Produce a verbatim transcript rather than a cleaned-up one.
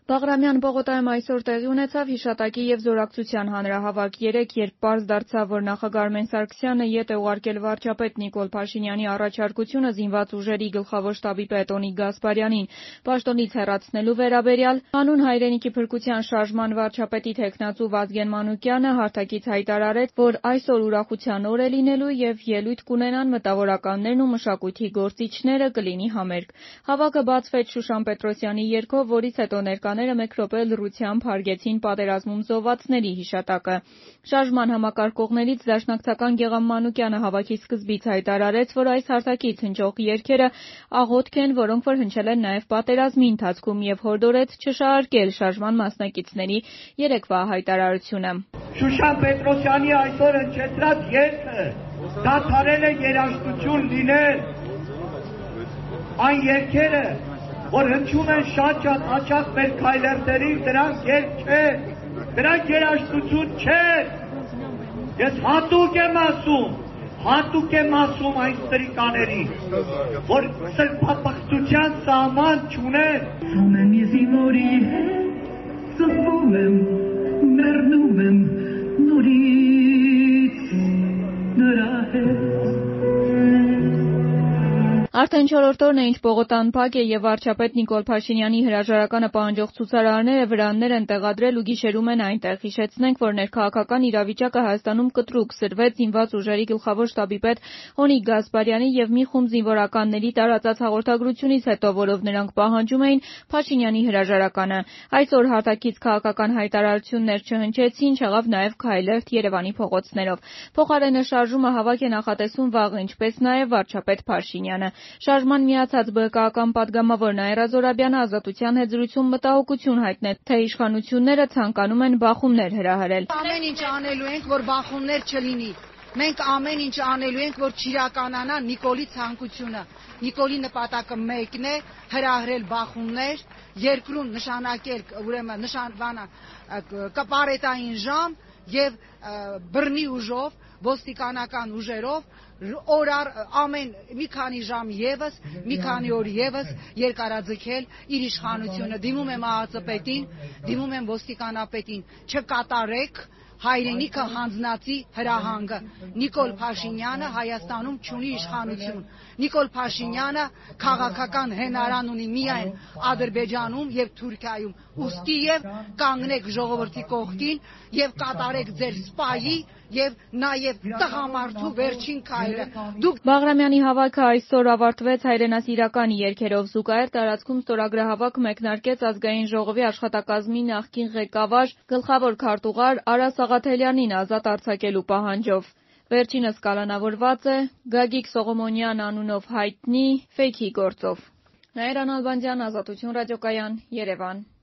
Բաղրամյան պողոտայում այսօր տեղի ունեցավ հիշատակի և զորակցության հանրահավաք։ Երեկ, երբ պարզ դարձավ, որ նախագահ Արմեն Սարգսյանը ետ է ուղարկել վարչապետ Նիկոլ Փաշինյանի առաջարկությունը զինված ուժերի գլխավոր շտաբի պետ Օնիկ Գասպարյանին պաշտոնից հեռացնելու վերաբերյալ, հանուն հայրենիքի փրկության շարժման վարչապետի թեկնածու Վազգեն Մանուկյանը հարթակից հայտարարեց, որ այսօր ուրախության օր է լինելու և ելույթ կունենան մտավորականներն ու մշակույթի գործիչները, կլինի համերգ։ Հավաքը բացվեց Շուշան Պետրոսյանի երգով, որից հետո ներկաները մեկ րոպե լռությամբ հարգեցին պատերազմում զոհվածների հիշատակը։ Շարժման համակարգողներից Դաշնակցական Գեղամ Մանուկյանը հավաքի սկզբից հայտարարեց, որ այս հարթակից հնչող երգերը աղոթք են, որոնք որ հնչել են նաև պատերազմի ընթացքում, և հորդորեց չշահարկել շարժման մասնակիցների երեկվա հայտարարությունը։ Շուշան Պետրոսյանի այսօր հնչեցրած երգը դադարել է երաժշտություն լինել։ Այն երգերը, որ հնչում են շատ-շատ հաճախ մեր քայլերներին, դրանք երգ չեն, դրանք երաժշտություն չեն։ Ես հատուկ եմ ասում, հատուկ եմ ասում այն ստրիկաներին, որ սրբապղծության սահման չունեն։ Ամեն իզինորի հետ ծվում եմ, մեռնում եմ նորից նրա հետ։ Արդեն չորրորդ օրն է, ինչ Պողոտան փակ է և վարչապետ Նիկոլ Փաշինյանի հրաժարականը պահանջող ցուցարարները վրաններ են տեղադրել ու գիշերում են այնտեղ։ Հիշեցնենք, որ ներքաղաքական իրավիճակը Հայաստանում կտրուկ սրվեց զինված ուժերի գլխավոր շտաբի պետ Օնիկ Գասպարյանի և մի խումբ զինվորականների տարածած հաղորդագրությունից հետո, որով նրանք պահանջում էին Փաշինյանի հրաժարականը։ Այսօր հարթակից քաղաքական հայտարարություններ չհնչեցին, չեղավ նաև քայլերթ Երևանի փողոցներով։ Փոխարենը շարժումը հավաք է նախատեսում վաղը, ինչպես նաև վարչապետ Փաշինյանը։ Շարժման միացած ԲՀԿ-ական պատգամավոր Նաիրա Զոհրաբյանը Ազատության հետ զրույցում մտահոգություն հայտնեց, թե իշխանությունները ցանկանում են բախումներ հրահրել։ Ամեն ինչ անելու ենք, որ բախումներ չլինի։ Մենք ամեն ինչ անելու ենք, որ չիրականանա Նիկոլի ցանկությունը։ Նիկոլի նպատակը մեկն է՝ հրահրել բախումներ, երկրում նշանակել, ուրեմն նշանվանա կապարետային ժամ եւ բռնի ուժով, ոստիկանական ուժերով օրար ամեն մի քանի ժամ եւս, մի քանի օր եւս երկարաձգել իր իշխանությունը։ Դիմում եմ ԱԱԾ-պետին, դիմում եմ ոստիկանապետին, չկատարեք հայրենիքը հանձնածի հրահանգը։ Նիկոլ Փաշինյանը Հայաստանում չունի իշխանություն։ Նիկոլ Փաշինյանը քաղաքական հենարան ունի միայն Ադրբեջանում եւ Թուրքիայում։ Ուստի եւ կանգնեք ժողովրդի կողքին եւ կատարեք ձեր սպայի եւ նաեւ տղամարդու վերջին քայլը։ Դուք Բաղրամյանի հավաքը այսօր ավարտվեց հայրենասիրական երգերով։ Զուգահեռ տարածքում ստորագրահավաք մեկնարկեց Ազգային ժողովի աշխատակազմի նախկին ղեկավար, գլխավոր քարտուղար Արա Սաղաթելյանին ազատ արձակելու պահանջով։ Վերջինս կալանավորված է Գագիկ Սողոմոնյան անունով հայտնի ֆեյքի գործով։ Նաիրա Նալբանդյան, Ազատություն ռադիոկայան, Երևան։